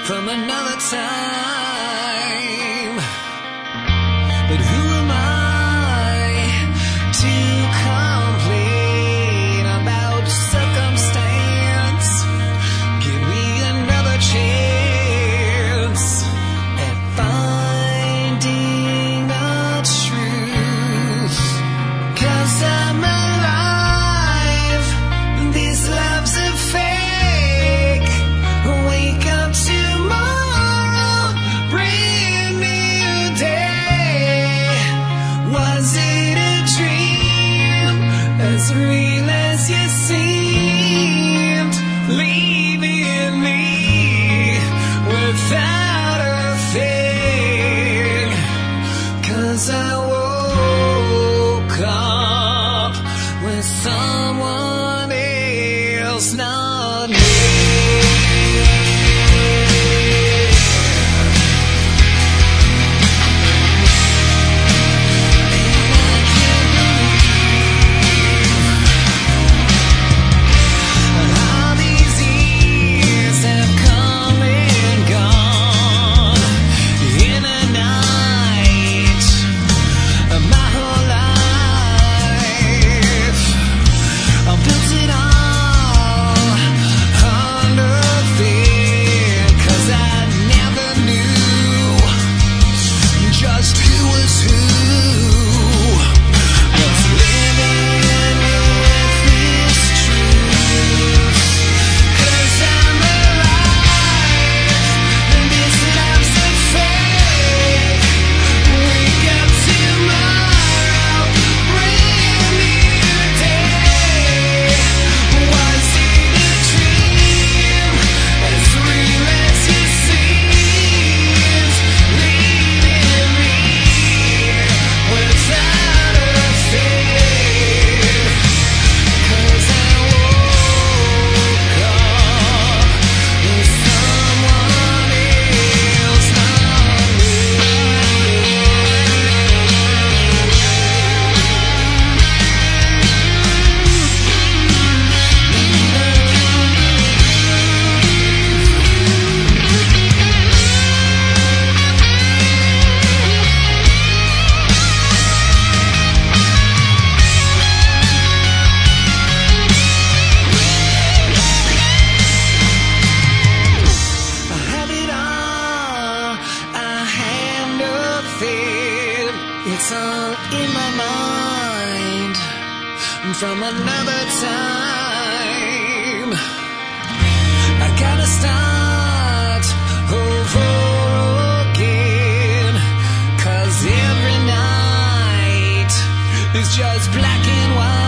from another time. But who am I to complain about circumstance? Give me another chance at finding a truth. 'Cause I'm alive, these loves are fake. Wake up tomorrow, brand new day. Was it a dream, as real as you seemed, leaving me without a thing? 'Cause I woke up with someone else, not me. All these years have come and gone in a night. My whole life, I built it all on nothing. 'Cause I never knew just who was who. Was living with this truth. 'Cause I'm alive, and this love's a fake. Wake up tomorrow, brand new day. Was it a dream, as real as it seems, leaving me without a thing? 'Cause I woke up with someone else, not me. I have it all, I have nothing. It's all in my mind from another time. I gotta start over again. 'Cause every night is just black and white.